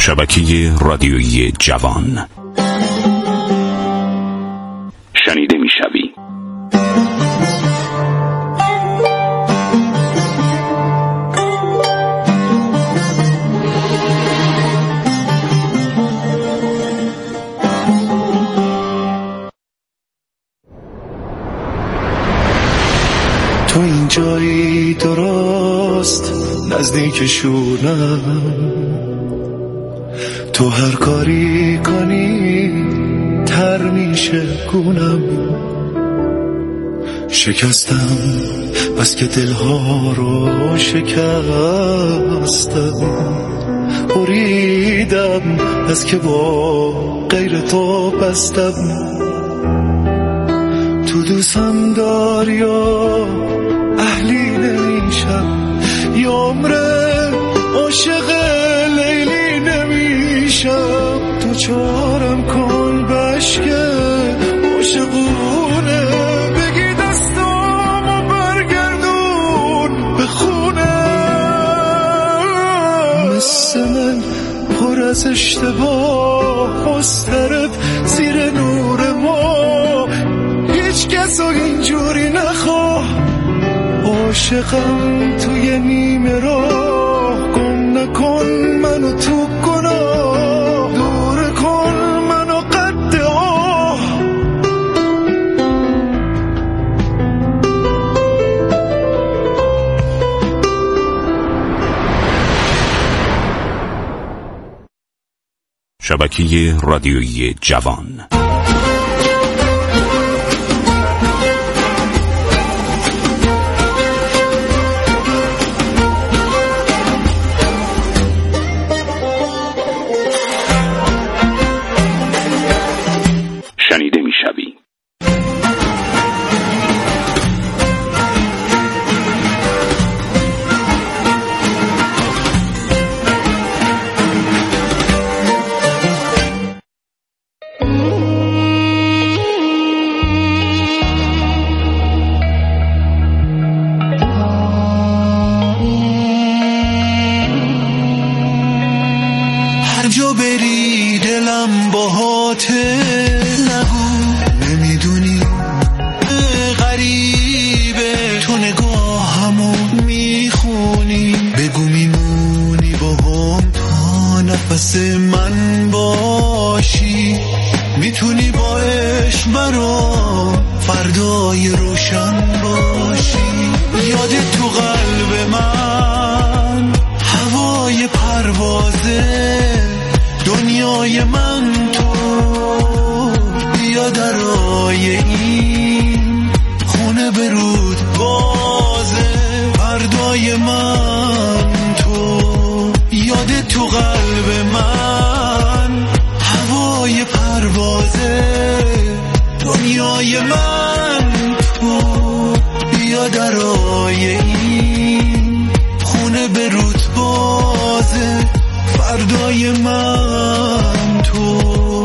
شبکه رادیویی جوان شنیده میشوی. تو این جایی درست نزدیک شونم، تو هر کاری کنی تر میشه گونم. شکستم بس که دلها رو شکستم، بریدم بس که با غیر تو بستم. تو دوستم داری و اهلی نمیشم، یه عمره عاشق لیلی نمیشم. تو چارم کن بشکه عاشقونه، بگی دستامو برگردون به خونه. مثل من پر از اشتباه مضطرب زیر نور ما، هیچ کس اینجوری نخواه. عاشقم توی نیمه راه، گم نکن منو تو گناه، دور کن منو قد آه. شبکه رادیویی جوان شنیده میشوی. هر جا بری دلم باهاته، نگو نمیدونی غریبه، تو نگاهمو میخونی، بگو میمونی با هم تا نفس من باشی. میتونی با عشق برام فردای روشن باشی. یادت تو قلب من هوای پروازه، دنیای من تو. بیا درای این خونه برود بازه، فردای من تو. یادت تو قلب من هوای پروازه، دنیای من تو. بیا درای این خونه برود بازه، فردای من تو.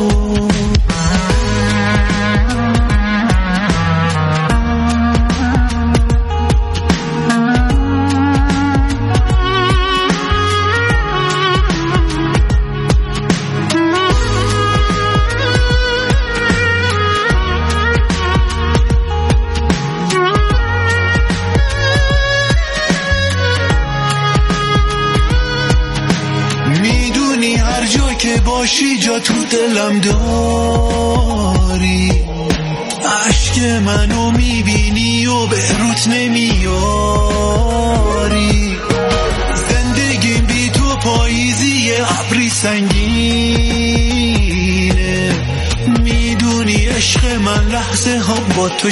که باشی جا تو دلم داری، عشق منو میبینی و به روت نمیاری. زندگی بی تو پاییزی ابری سنگینه، میدونی عشق من لحظه هم با تو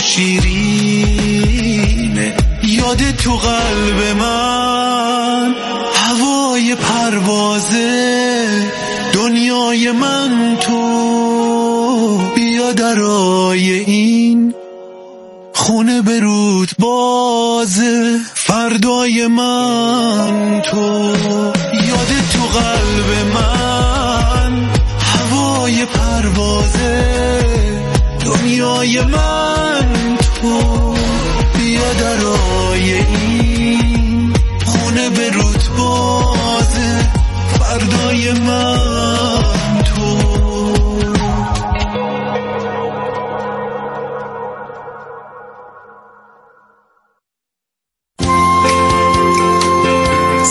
شیرینه. یاد تو قلب من هوای پروازه، دنیای من تو. بیا درای این خونه برود بازه، فردای من تو. یاد تو قلب من هوای پروازه، دنیای من تو. بیا درای این خونه برود بازه، فردای من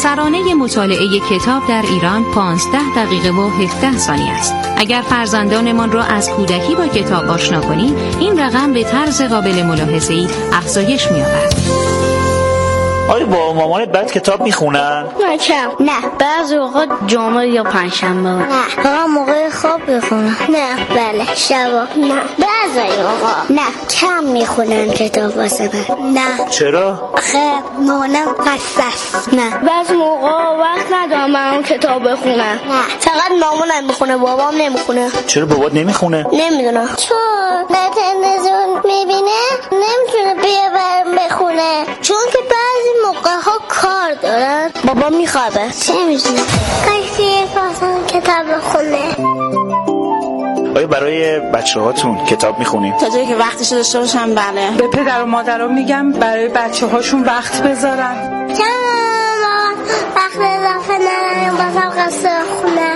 ترانه مطالعه کتاب در ایران 15 دقیقه و 17 ثانیه است. اگر فرزندانمان را از کودکی با کتاب آشنا کنیم، این رقم به طرز قابل ملاحظه‌ای افزایش می‌یابد. آیا با مامانت بعد کتاب میخونن؟ نه بعضی اوقات جمعه یا پنجشنبه. نه فقط موقع خواب میخونن. نه بله شبا. نه بعضی اوقات. نه کم میخونن کتاب واسه من. نه چرا؟ آخه مامانم حساس. نه بعضی موقع وقت ندارم من کتاب بخونم. نه فقط مامانم میخونه، بابام نمیخونه. چرا بابات نمیخونه؟ نمیدونم چون به تلویزیون میبینه نمیتونه بیا برم بخونه، چون که بعضی موقع ها کار دارن. بابا میخوابه. چه میدونم کسی واسه کتاب بخونه. آیا برای بچه‌هاتون کتاب میخونین؟ تا جایی که وقتش داشته باشم بله. به پدر و مادرها میگم برای بچه‌هاشون وقت بذارن. چرا وقت اضافه نداریم بازم قصه خونه؟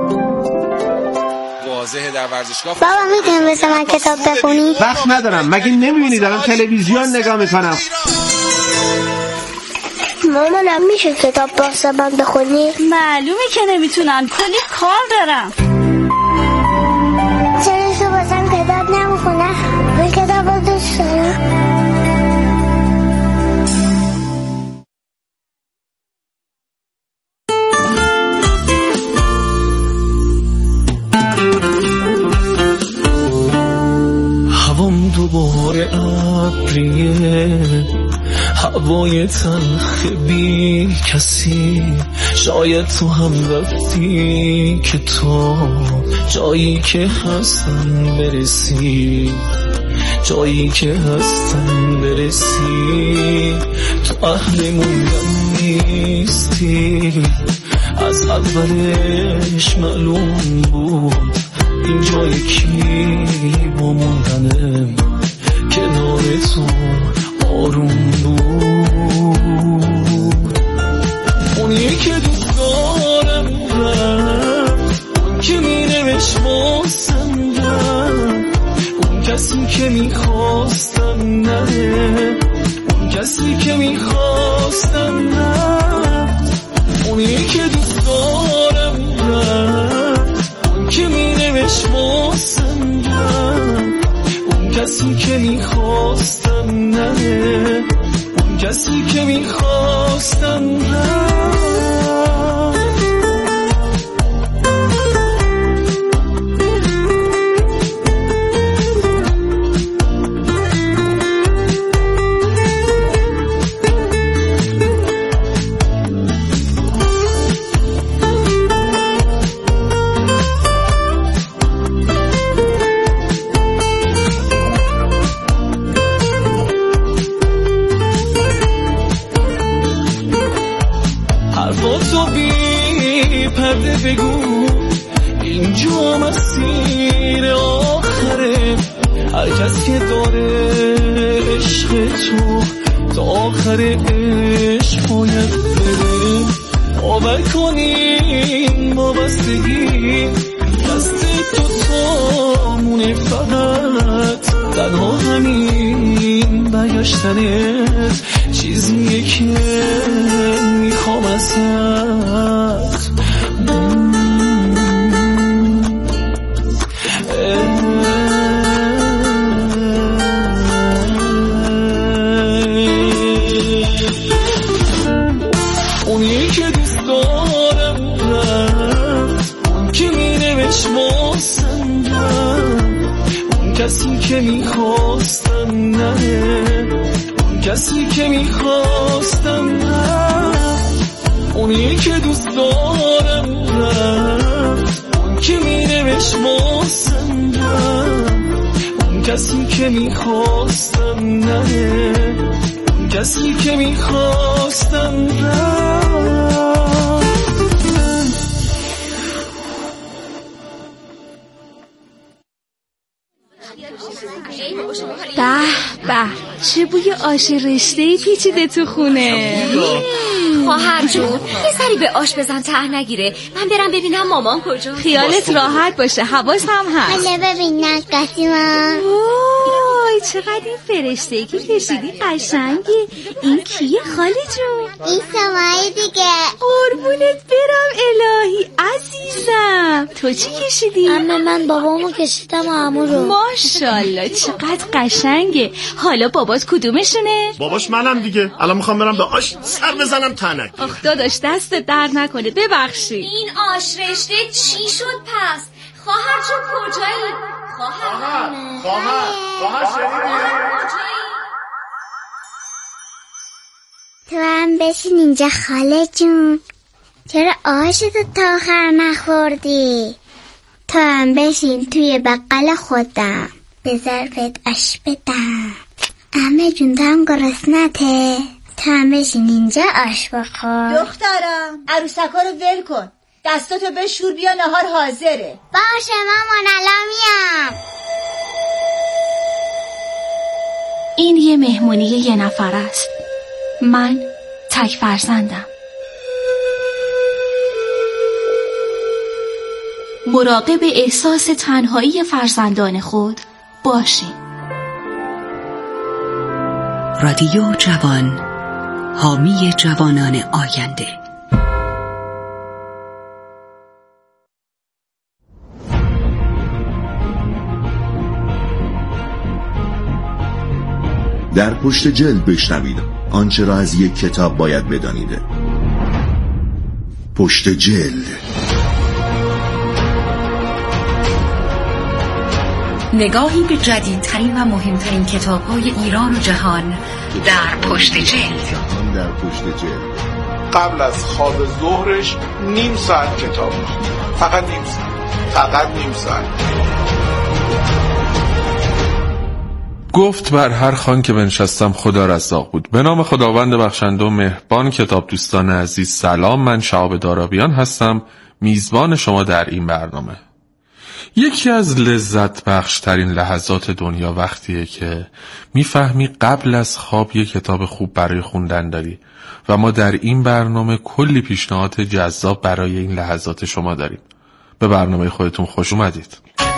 واضحه در ورزشگاه. بابا میتونیم مثل من کتاب بخونی؟ وقت ندارم. مگه نمیبینی دارم تلویزیون نگاه میکنم؟ مامانم میشه کتاب واسه من بخونی؟ معلومه که نمیتونن، کلی کار دارم. چرا تو واسم کتاب نمیخونه؟ من کتاب رو دوست دارم. هوام دوباره ابریه، هوای تلخ بی کسی. شاید تو هم رفتی که تو جایی که هستم برسی، جایی که هستم برسی. تو اهل موندن نیستی، از اولش معلوم بود این جای کی با موندنم کنار تو آروم بود. اونی که دوست دارم رفت، اون که مینوشت واسم رفت، اون کسی که میخواستم نره، اون کسی که میخواستم رفت. اونی که دوست دارم رفت، اون که مینوشت واسم رفت، اون کسی که میخواستم نره، اون کسی که میخواستم رفت. حرفاتو بی پرده بگو، اینجا مسیر آخره. هر کس که داره عشق تو تا آخر عشق باید بره. باور کنیم وابستگی دست تو تامونه، فقط تنها همین برگشتنت چیزیه که میخوام ازت. اونی که دوست دارم رفت، اون که مینوشت واسم رفت، اون کسی که میخواستم نره، اون کسی که میخواستم رفت. اونی که دوست دارم رفت، اون که مینوشت واسم رفت، اون کسی که میخواستم نره، اون کسی که میخواستم رفت. به چه بوی آش رشته‌ای پیچیده تو خونه. خواهر جون یه سری به آش بزن ته نگیره، من برم ببینم مامان کجا. خیالت راحت باشه، حواسم هست. حالا ببین نقاسی من. وای چقدر این فرشته که کشیدی قشنگه. این کیه خاله جون؟ این سماعی دیگه. قربونت برم الهی عزیزم. تو چی کشیدی؟ اما من بابامو کشیدم عمو رو. ماشاءالله چقدر قشنگه. حالا بابات کدومشونه؟ باباش منم دیگه. الان میخوام برم به آش سر بزنم تنک. آخ داداش دست در نکنه ببخشی. این آش رشته چی شد پس؟ خواهر جون کجایی؟ خواهر شنیدی؟ تو هم بشین اینجا خاله جون. چرا آشتو تا آخر نخوردی؟ تو هم بشین توی بقل خودم به ظرفت آش بدم. عمه جون تو هم گرسنته. تو هم بشین اینجا آش بخور. دخترم عروسکا رو ول کن، دستاتو بشور بیا نهار حاضره. باشه مامان الان میام. این یه مهمونی یه نفر است. من تک فرزندم. مراقب احساس تنهایی فرزندان خود باشید. رادیو جوان، حامی جوانان آینده. در پشت جلد بشنوید آنچه را از یک کتاب باید بدانید. پشت جلد، نگاهی به جدیدترین و مهمترین کتاب‌های ایران و جهان در پشت جلد. قبل از خواب ظهرش نیم ساعت کتاب می‌خونه. فقط نیم ساعت. گفت بر هر خوان که بنشستم خدا رزاق بود. به نام خداوند بخشنده و مهربان. کتاب دوستان عزیز سلام، من شهاب دارابیان هستم، میزبان شما در این برنامه. یکی از لذت بخش ترین لحظات دنیا وقتیه که میفهمی قبل از خواب یک کتاب خوب برای خوندن داری و ما در این برنامه کلی پیشنهاد جذاب برای این لحظات شما داریم. به برنامه خودتون خوش اومدید.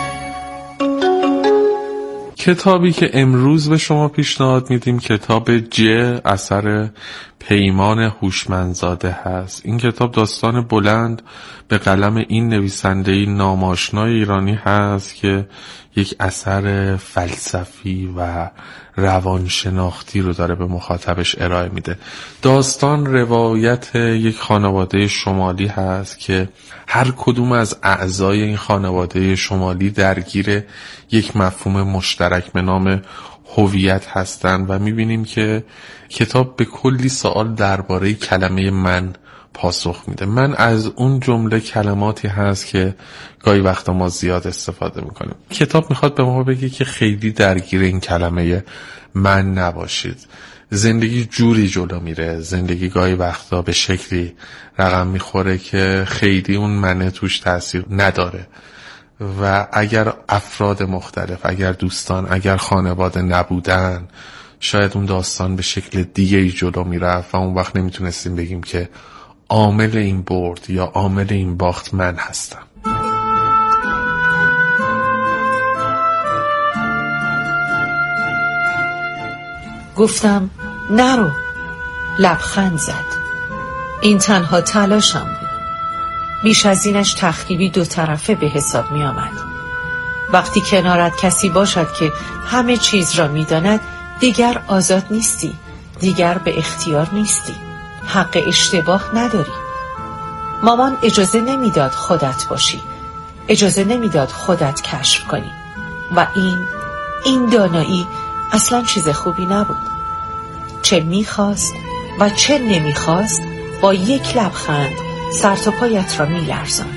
کتابی که امروز به شما پیشنهاد میدیم کتاب ج اثر پیمان هوشمندزاده هست. این کتاب داستان بلند به قلم این نویسنده ناماشنای ایرانی هست که یک اثر فلسفی و روانشناختی رو داره به مخاطبش ارائه میده. داستان روایت یک خانواده شمالی هست که هر کدوم از اعضای این خانواده شمالی درگیر یک مفهوم مشترک به نام هویت هستند و میبینیم که کتاب به کلی سوال درباره کلمه من پاسخ میده. من از اون جمله کلماتی هست که گاهی وقتا ما زیاد استفاده میکنیم. کتاب میخواد به ما بگه که خیلی درگیر این کلمه من نباشید. زندگی جوری جلو میره، زندگی گاهی وقتا به شکلی رقم میخوره که خیلی اون منه توش تأثیر نداره و اگر افراد مختلف، اگر دوستان، اگر خانواده نبودن شاید اون داستان به شکل دیگه‌ای جلو میرفت و اون وقت نمیتونستیم بگیم که عامل این برد یا عامل این باخت من هستم. گفتم نرو. لبخند زد. این تنها تلاشم بود. بیش از اینش تخریبی دو طرفه به حساب می آمد. وقتی کنارت کسی باشد که همه چیز را می داند دیگر آزاد نیستی، دیگر به اختیار نیستی، حق اشتباه نداری. مامان اجازه نمیداد خودت باشی، اجازه نمیداد خودت کشف کنی و این دانایی اصلا چیز خوبی نبود. چه میخواست و چه نمیخواست با یک لبخند سر تا پایت را میلرزاند.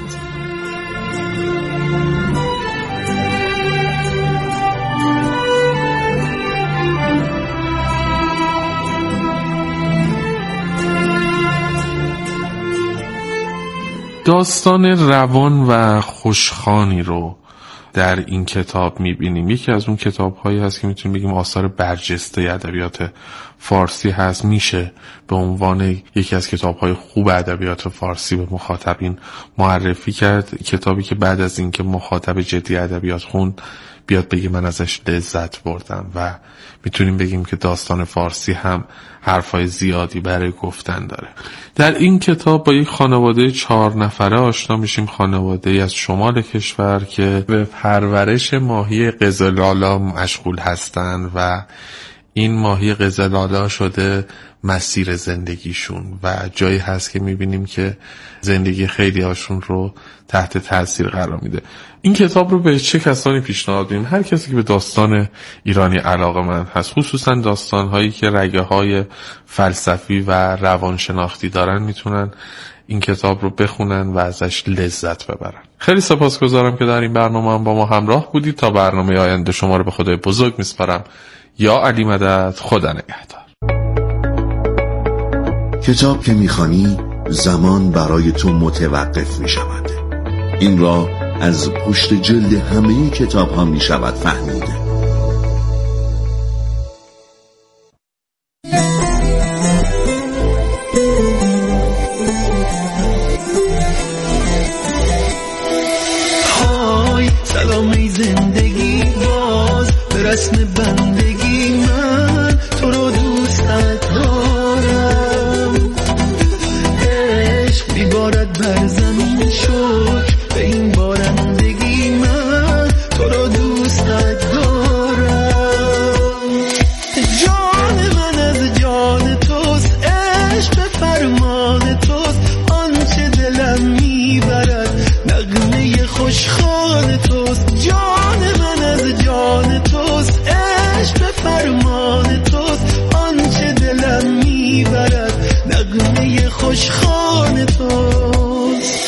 داستان روان و خوشخوانی رو در این کتاب میبینیم. یکی از اون کتاب‌هایی هست که میتونیم بگیم آثار برجسته ادبیات فارسی هست. میشه به عنوان یکی از کتاب‌های خوب ادبیات فارسی به مخاطبین معرفی کرد. کتابی که بعد از اینکه مخاطب جدی ادبیات خوند بیاد بگه من ازش لذت بردم. و میتونیم بگیم که داستان فارسی هم حرفای زیادی برای گفتن داره. در این کتاب با یک خانواده 4 نفره آشنا میشیم، خانواده از شمال کشور که به پرورش ماهی قزلالا مشغول هستن و این ماهی قزلالا شده مسیر زندگیشون و جایی هست که میبینیم که زندگی خیلی هاشون رو تحت تاثیر قرار میده. این کتاب رو به چه کسانی پیشنهاد میدیم؟ هر کسی که به داستان ایرانی علاقه‌مند هست، خصوصا داستان‌هایی که رگه‌های فلسفی و روانشناختی دارن، میتونن این کتاب رو بخونن و ازش لذت ببرن. خیلی سپاسگزارم که در این برنامه هم با ما همراه بودید. تا برنامه آینده شما رو به خدای بزرگ میسپارم. یا علی مدد، خدا نگهدار. کتاب که میخوانی زمان برای تو متوقف میشود. این را از پشت جلد همه کتاب ها میشود فهمیده. های سلامی زندگی باز به رسم بندگی من تو رو دوستت دارم. عشق بیبارد بر زمین شکر به این بارندگی من تو رو دوستت دارم. جان من از جان توست، عشق به فرمان توست، آنچه دلم میبرد نغمه خوشخوان توست. جان من از جان توست، عشق به فرمان توست، آنچه دلم میبرد نغمه خوشخوان توست.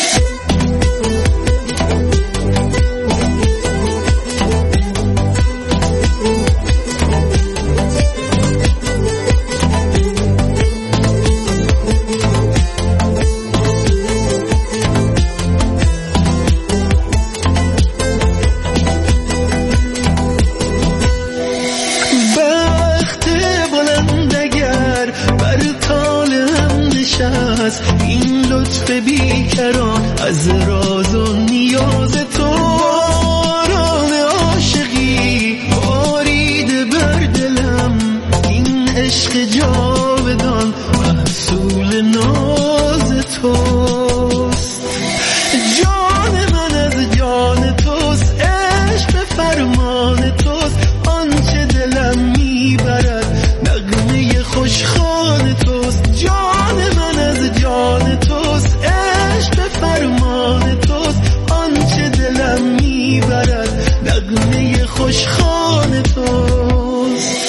این لطف بیکران از راز و نیاز تو، باران عاشقی باریده بر دلم، این عشق جاودان محصول ناز توست. جان من از جان توست، عشق به فرمان توست، آنچه دلم میبرد نغمه خوشخوان توست. جان من از جان توست، عشق به فرمان توست، آنچه دلم میبرد نغمه خوشخوان توست.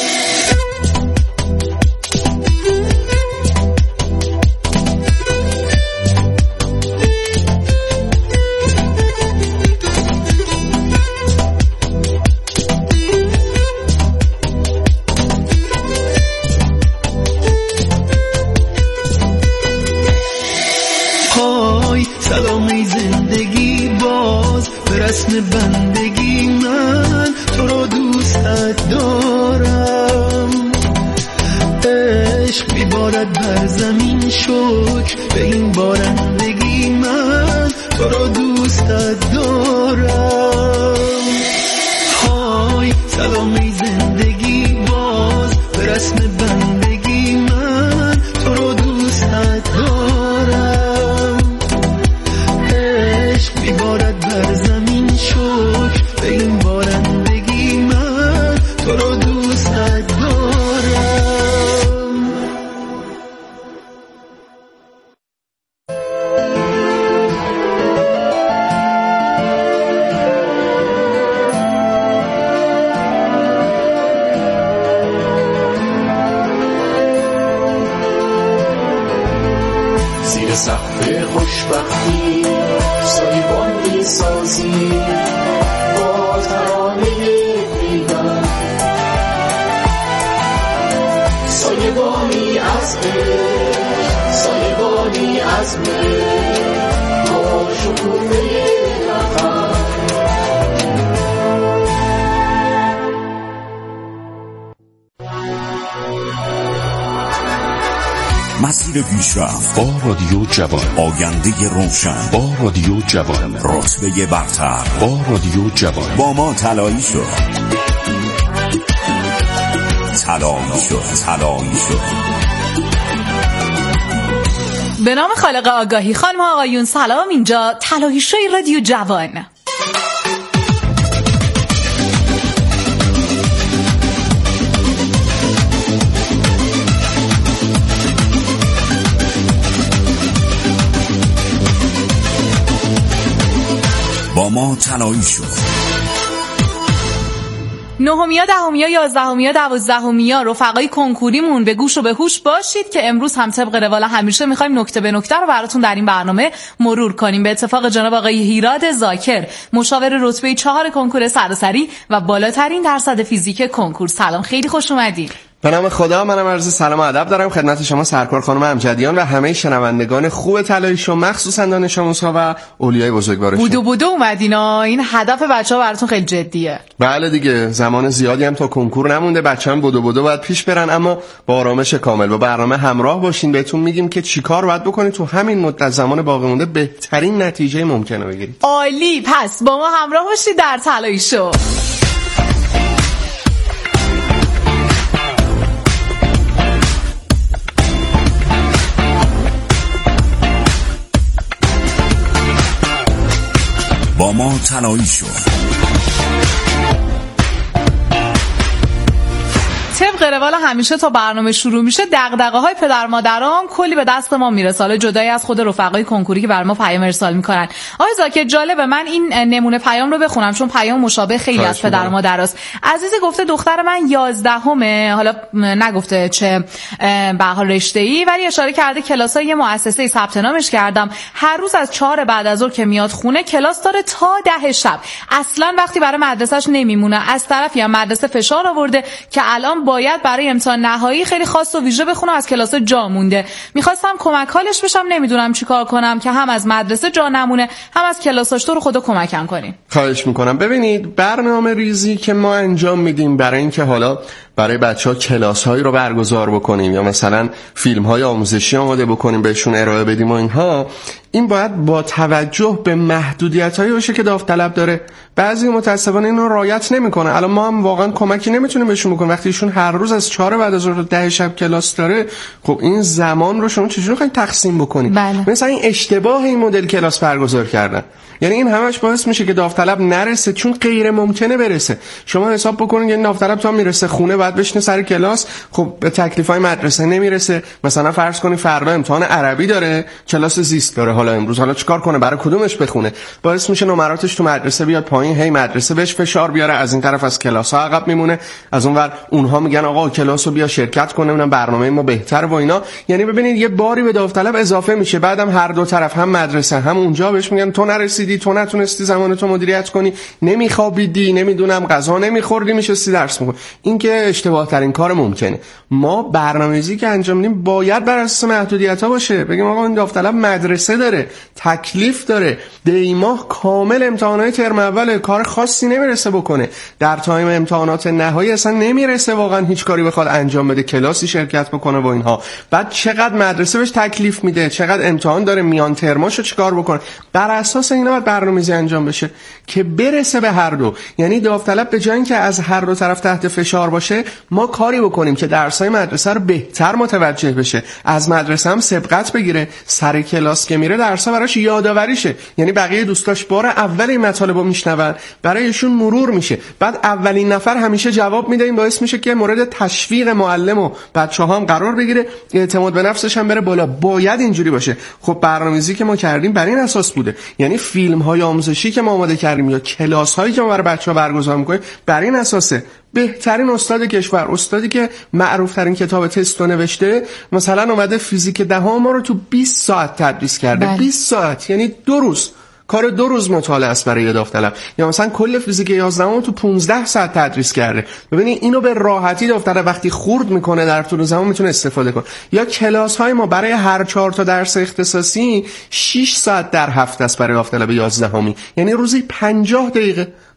سلامی زندگی باز به رسم بندگی من تو رو دوستت دارم. عشق بیبارد بر زمین شکر به این بارندگی من تو رو دوستت دارم. های سلامی زندگی باز به رسم بندگی من تو رو دوستت دارم. بیبارد بر زمین شکر به این بارندگی من تو رو دوستت دارم. زیر سقف خوشبختی سایبان میسازی با ترانه پیوند، سایبانی از عشق، سایبانی از مهر، با شکوفه وطن. مسیر پیشرفت با رادیو جوان، آینده روشن با رادیو جوان، رتبه برتر با رادیو جوان. با ما طلایی شد، طلایی شد. به نام خالق آگاهی. خانم ها آقایون سلام، اینجا طلایی شوی رادیو جوان. با ما طلایی شد. نهمیا، دهمیا، یازدهمیا، دوازدهمیا رفقای کنکوریمون به گوش و به هوش باشید که امروز هم طبق روال همیشه میخوایم نکته به نکته رو براتون در این برنامه مرور کنیم. به اتفاق جناب آقای هیراد زاکر، مشاور رتبه 4 کنکور سراسری و بالاترین درصد فیزیک کنکور. سلام، خیلی خوش اومدید. به نام خدا، منم عرض سلام و ادب دارم خدمت شما سرکار خانم امجدیان و همه شنوندگان خوب طلایی شو، مخصوصا دانش آموزها و اولیای بزرگوارشون. بودو اومدینا. این هدف بچه‌ها براتون خیلی جدیه. بله دیگه، زمان زیادی هم تا کنکور نمونده، بچه‌ها بودو باید پیش برن، اما با آرامش کامل با برنامه همراه باشین. بهتون میگیم که چیکار باید بکنید تو همین مدت زمان باقی مونده بهترین نتیجه ممکنه بگیرید. عالی، پس با ما همراه باشید در طلایی شو. با ما طلایی شد. طبق روال همیشه تا برنامه شروع میشه دغدغه‌های پدر مادرام کلی به دست ما میرسه، حالا جدای از خود رفقای کنکوری که بر ما پیام ارسال میکنن. آقای زاکر، جالبه من این نمونه پیام رو بخونم چون پیام مشابه خیلی از پدر مادراست. عزیزی گفته دختر من 11مه، حالا نگفته چه به حال رشته‌ای، ولی اشاره کرده کلاسای یه مؤسسه‌ای ثبت نامش کردم. هر روز از 4 بعد از ظهر که میاد خونه کلاس داره تا 10 شب. اصلا وقتی برای مدرسه‌اش نمیمونه. از طرفی هم مدرسه فشار آورده که الان باید برای امتحان نهایی خیلی خاص و ویژه بخونه، از کلاس جا مونده. میخواستم کمک حالش بشم، نمیدونم چیکار کنم که هم از مدرسه جا نمونه هم از کلاساش. تو رو خدا کمکم کنین. خواهش میکنم. ببینید، برنامه ریزی که ما انجام میدیم برای اینکه حالا برای بچه‌ها کلاس‌هایی رو برگزار بکنیم یا مثلا فیلم‌های آموزشی آماده بکنیم بهشون ارائه بدیم و اینها، این باید با توجه به محدودیت‌هایی باشه که داوطلب داره. بعضی متأسفانه اینو رعایت نمی‌کنه. الان ما هم واقعا کمکی نمیتونیم بهشون بکنیم وقتی ایشون هر روز از 4 بعد از ظهر تا 10 شب کلاس داره. خب این زمان رو شما چجوری خواید تقسیم بکنید؟ مثلا این اشتباه این مدل کلاس برگزار کردن، یعنی این همش باعث میشه که داوطلب نرسه، چون غیر ممکنه برسه. شما حساب بکنید یعنی داوطلب تا میرسه خونه بعد بشینه سر کلاس، خب به تکلیفای مدرسه نمیرسه. مثلا فرض کنید فردا امتحان عربی داره، کلاس زیست داره، حالا امروز حالا چیکار کنه؟ برای کدومش بخونه؟ باعث میشه نمراتش تو مدرسه بیاد پایین، هی مدرسه بهش فشار بیاره، از این طرف از کلاس ها عقب میمونه، از اون ور اونها میگن آقا کلاسو بیا شرکت کنه، اونم برنامه ما بهتره و اینا. یعنی ببینید یه باری به داوطلب اضافه میشه. بعدم هر دو طرف، هم مدرسه هم اونجا، بهش میگن تو نرسیدی، تو نتونستی زمانتو مدیریت کنی، نمیخوابیدی، نمیدونم غذا نمیخوردی، میشستی درس میخونی. این که اشتباه ترین کار ممکنه. ما برنامه‌ریزی که انجام میدیم باید بر اساس محدودیت‌ها باشه. بگیم آقا این داوطلب مدرسه داره، تکلیف داره، دیماه کامل امتحانات ترم اول، کار خاصی نمیرسه بکنه، در تایم امتحانات نهایی اصلا نمیرسه واقعا هیچ کاری بخواد انجام بده، کلاسی شرکت بکنه با اینها. بعد چقدر مدرسه بهش تکلیف میده، چقدر امتحان داره، میان ترماشو چیکار بکنه. بر اساس اینا باید برنامه‌ریزی انجام بشه که برسه به هر دو. یعنی داوطلب به جای اینکه از هر دو طرف تحت فشار باشه، ما کاری بکنیم که درسای مدرسه رو بهتر متوجه بشه، از مدرسه هم سبقت بگیره، سر کلاس که میره درسا براش یادآوری شه. یعنی بقیه دوستاش بار اول این مطالبو میشنون، برایشون مرور میشه، بعد اولین نفر همیشه جواب میده. این باعث میشه که مورد تشویق معلم و بچه‌ها هم قرار بگیره، اعتماد به نفسش هم بره بالا. باید اینجوری باشه. خب برنامه‌ریزی که ما کردیم بر این اساس بوده، یعنی فیلم‌های آموزشی که ما آماده کردیم یا کلاس‌هایی که ما برای بچه‌ها برگزار می‌کنیم بر این اساسه. بهترین استاد کشور، استادی که معروف ترین کتاب تستو نوشته، مثلا اومده فیزیک دهم ما رو تو 20 ساعت تدریس کرده. 20 ساعت یعنی 2 روز، کار 2 روز مطالعه است برای داوطلب. یا مثلا کل فیزیک 11 تو 15 ساعت تدریس کرده. ببینید اینو به راحتی داوطلب وقتی خورد میکنه در طول زمان میتونه استفاده کنه. یا کلاس های ما برای هر 4 تا درس اختصاصی 6 ساعت در هفته است برای داوطلب 11می، یعنی روزی 50 دقیقه.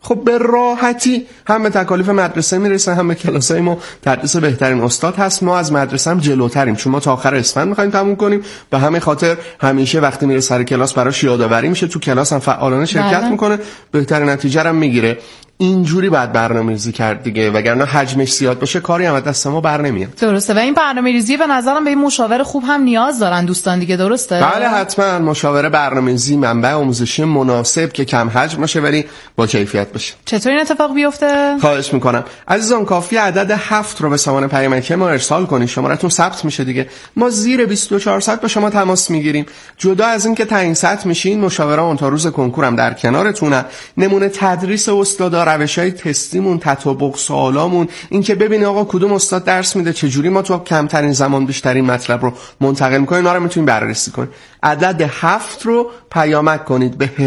خب به راحتی هم به تکالیف مدرسه میرسه، هم به کلاسای ما تدریس بهترین استاد هست. ما از مدرسه هم جلوتریم چون ما تا آخر اسفند می‌خوایم تموم کنیم. به همین خاطر همیشه وقتی میره سر کلاس براش یادآوری میشه، تو کلاس هم فعالانه شرکت میکنه، بهترین نتیجه هم میگیره. اینجوری باید برنامه‌ریزی کرد دیگه، وگرنه حجمش زیاد باشه کاری هم از دست ما بر نمیاد. درسته. و این برنامه‌ریزی به نظرم به این مشاور خوب هم نیاز دارن دوستان دیگه، درسته؟ بله حتما. مشاور برنامه‌ریزی منبع آموزشی مناسب که کم حجم باشه ولی با کیفیت باشه. چطور این اتفاق بیفته؟ خواهش میکنم. عزیزان کافی عدد 7 رو به سامان پیامکی ما ارسال کنید، شماره‌تون ثبت میشه دیگه. ما زیر 24 ساعت با شما تماس میگیریم. جدا از این که تعیین سطح میشین، مشاوران تا روز کنکورم در کنارتونن. نمونه تدریس استادا، روش‌های تستیمون، تطابق سوالامون، این که ببینی آقا کدوم استاد درس میده، چه جوری ما تو کمترین زمان بیشترین مطلب رو منتقل می‌کنیم، اینا رو میتونیم بررسی کنیم. عدد 7 رو پیامک کنید به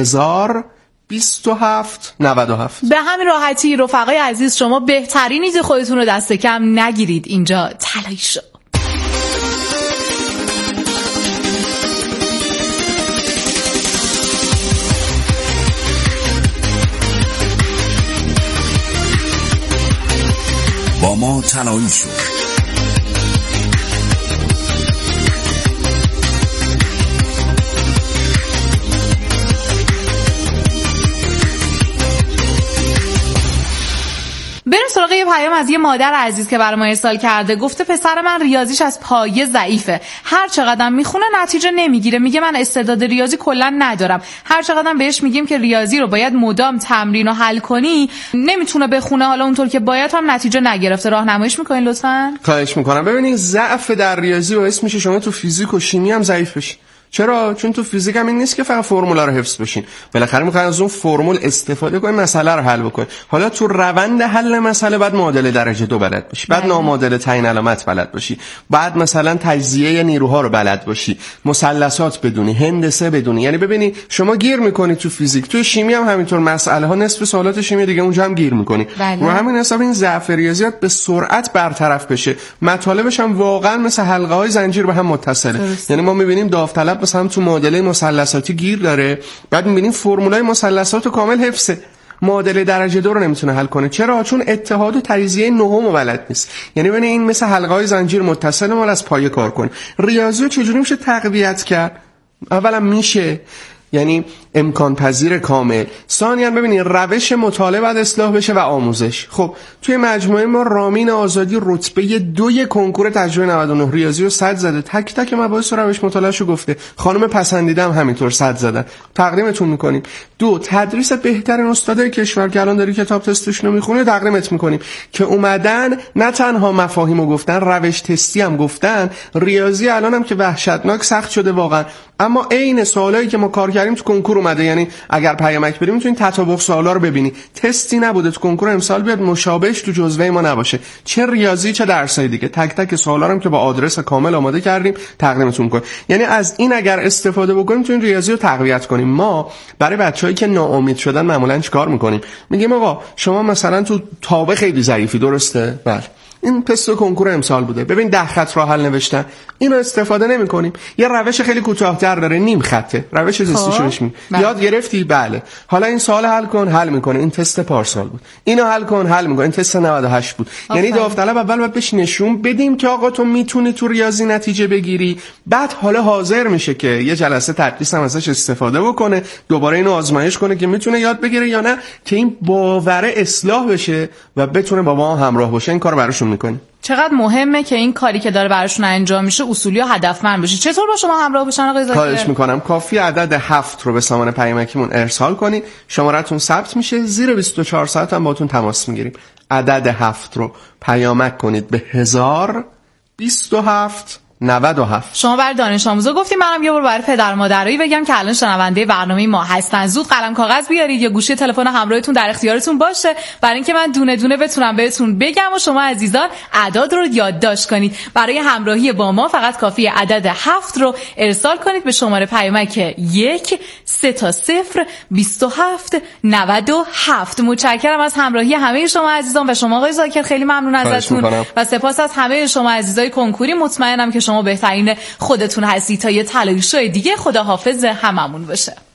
102797. به همین راحتی رفقای عزیز، شما بهترینید، خودتون رو دست کم نگیرید. اینجا طلایی شو. با ما طلایی شد. بریم سراغ یه پیام از یه مادر عزیز که برای ما ارسال کرده. گفته پسر من ریاضیش از پایه ضعیفه، هر چقدر میخونه نتیجه نمیگیره، میگه من استعداد ریاضی کلا ندارم. هر چقدر بهش میگیم که ریاضی رو باید مدام تمرین و حل کنی نمیتونه بخونه، حالا اونطور که باید هم نتیجه نگرفته. راهنماییش میکنین لطفاً؟ خواهش میکنم. ببینید ضعف در ریاضی باعث میشه شما تو فیزیک و شیمی هم ضعیف بشین. چرا؟ چون تو فیزیک هم این نیست که فقط فرمولا رو حفظ بشین، بالاخره میخواین از اون فرمول استفاده کنین، مسئله رو حل بکنین. حالا تو روند حل مسئله بعد معادله درجه 2 بلد باشی، بعد نامعادله تعیین علامت بلد باشی، بعد مثلا تجزیه نیروها رو بلد باشی، مثلثات بدونی، هندسه بدونی. یعنی ببینی شما گیر میکنی تو فیزیک، تو شیمی هم همینطور، مسئله ها نصف سوالات شیمی دیگه اونجا هم گیر میکنی. رو همین حساب این ضعف ریاضیات به سرعت برطرف بشه. مطالبش هم واقعا مثل حلقه های زنجیر به هم متصله. یعنی ما میبینیم داوطلب مثلا تو معادله مثلثاتی گیر داره، بعد میبینیم فرمولای مثلثات رو کامل حفظه، معادله درجه 2 رو نمیتونه حل کنه. چرا؟ چون اتحاد و تجزیه نهم رو بلد نیست. یعنی ببین این مثل حلقه های زنجیر متصل، ما از پایه کار کنه. ریاضی رو چجوری میشه تقویت کرد؟ اولا میشه، یعنی امکان پذیر کامل. ثانیاً ببینید روش مطالعه باید اصلاح بشه و آموزش. خب توی مجموعه ما رامین آزادی رتبه 2 کنکور تجربه 99 ریاضی رو 100 زده، تک تک مباحث رو روش مطالعهشو گفته. خانم پسندیده هم همینطور 100 زدن. تقدیمتون میکنیم. 2 تدریس بهترین استادای کشور که الان داری کتاب تستشون رو میخونه تقدیمت میکنیم که اومدن نه تنها مفاهیمو گفتن، روش تستی هم گفتن. ریاضی الان هم که وحشتناک سخت شده واقعا، اما عین سوالایی که ما کار کردیم تو کنکور اومده. یعنی اگر پیامک بریم میتونید تطابق سوالا رو ببینی. تستی نبوده تو کنکور امسال بیاد مشابهش تو جزوه ما نباشه، چه ریاضی چه درسای دیگه. تک تک سوالا رو که با آدرس کامل آماده کردیم تقدیمتون می‌کنیم. یعنی از این اگر استفاده بکنیم تو این ریاضی رو تقویت کنیم. ما برای بچه‌هایی که ناامید شدن معمولاً چیکار می‌کنیم؟ میگیم آقا شما مثلا تو تابع خیلی ضعیفی، درسته؟ بله. این تست کنکور امسال بوده، ببین 10 خط راه حل نوشتن، اینو استفاده نمی‌کنیم. یه روش خیلی کوتاه‌تر داره، نیم خطه، روش زیستیشونش یاد گرفتی؟ بله. حالا این سوال حل کن، حل می‌کنه. این تست پارسال بود. اینو حل کن، حل می‌کنه. این تست 98 بود. یعنی داوطلب اول باید بهش نشون بدیم که آقا تو میتونی تو ریاضی نتیجه بگیری، بعد حالا حاضر میشه که یه جلسه تدریس هم ازش استفاده بکنه، دوباره اینو آزمایش کنه که میتونه یاد بگیره یا نه، که این باور اصلاح بشه و بتونه با ما همراه باشه. این کارو براشون میکنی. چقدر مهمه که این کاری که داره براشون انجام میشه اصولی و هدفمند بشه. چطور با شما همراه بشن آقای زاکر؟ خواهش میکنم. کافی عدد 7 رو به سامان پیامکیمون ارسال کنی، شماره‌تون ثبت میشه، زیر 24 ساعت هم باهاتون تماس میگیریم. عدد 7 رو پیامک کنید به 1027 97. شما برای دانش آموزا گفتیم، منم یه بار برای پدر مادرایی بگم که الان شنونده برنامه ما هستن. زود قلم کاغذ بیارید یا گوشی تلفن همراهتون در اختیارتون باشه، برای اینکه من دونه دونه بتونم بهتون بگم و شما عزیزان اعداد رو یادداشت کنید. برای همراهی با ما فقط کافیه عدد 7 رو ارسال کنید به شماره پیامک 1-3-0-27-97. متشکرم از همراهی همه شما عزیزان و شما آقای زاکر خیلی ممنون ازتون و سپاس از همه شما عزیزای کنکوری. مطمئنم که شما بهترین خودتون هستید. تا یه طلایی شو دیگه، خدا حافظ هممون باشه.